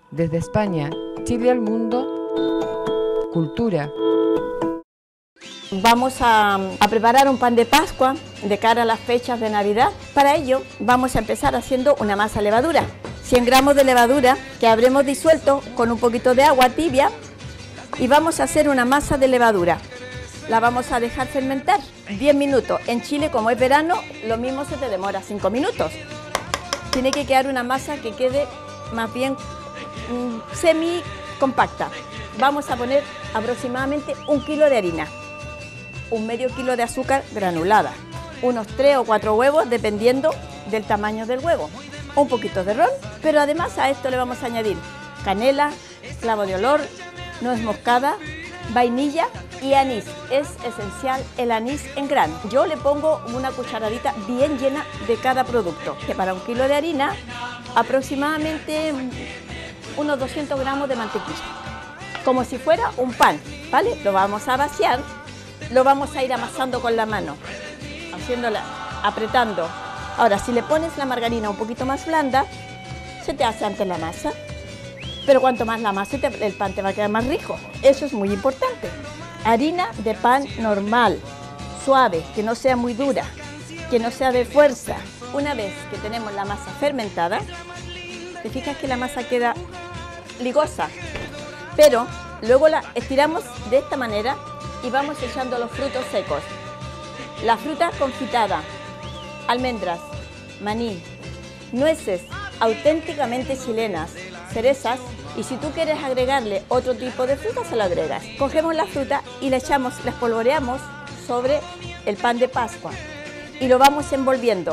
Desde España, Chile al mundo, cultura. Vamos a preparar un pan de Pascua de cara a las fechas de Navidad. Para ello vamos a empezar haciendo una masa levadura. 100 gramos de levadura que habremos disuelto con un poquito de agua tibia y vamos a hacer una masa de levadura. La vamos a dejar fermentar 10 minutos. En Chile, como es verano, lo mismo se te demora 5 minutos. Tiene que quedar una masa que quede más bien semi compacta. Vamos a poner aproximadamente 1 kilo de harina, un medio kilo de azúcar granulada, unos 3 o 4 huevos dependiendo del tamaño del huevo, un poquito de ron, pero además a esto le vamos a añadir canela, clavo de olor, nuez moscada, vainilla y anís. Es esencial el anís en grano. Yo le pongo una cucharadita bien llena de cada producto, que para 1 kilo de harina aproximadamente unos 200 gramos de mantequilla, como si fuera un pan, ¿vale? Lo vamos a vaciar, lo vamos a ir amasando con la mano, haciéndola, apretando. Ahora, si le pones la margarina un poquito más blanda, se te hace antes la masa, pero cuanto más la masa, el pan te va a quedar más rico. Eso es muy importante. Harina de pan normal, suave, que no sea muy dura, que no sea de fuerza. Una vez que tenemos la masa fermentada, te fijas que la masa queda ligosa, pero luego la estiramos de esta manera y vamos echando los frutos secos. La fruta confitada, almendras, maní, nueces auténticamente chilenas, cerezas, y si tú quieres agregarle otro tipo de fruta, se lo agregas. Cogemos la fruta y la echamos, la espolvoreamos sobre el pan de Pascua y lo vamos envolviendo.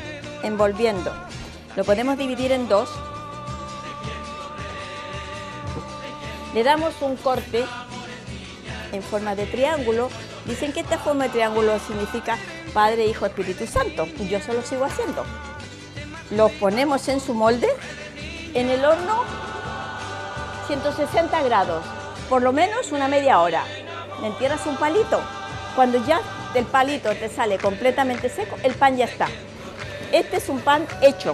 Lo podemos dividir en dos. Le damos un corte en forma de triángulo. Dicen que esta forma de triángulo significa Padre, Hijo, Espíritu Santo. Yo eso lo sigo haciendo. Los ponemos en su molde, en el horno 160 grados, por lo menos una media hora. Le entierras un palito. Cuando ya del palito te sale completamente seco, el pan ya está. Este es un pan hecho.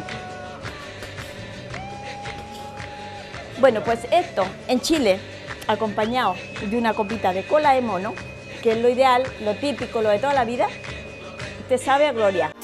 Bueno, pues esto en Chile, acompañado de una copita de cola de mono, que es lo ideal, lo típico, lo de toda la vida, te sabe a gloria.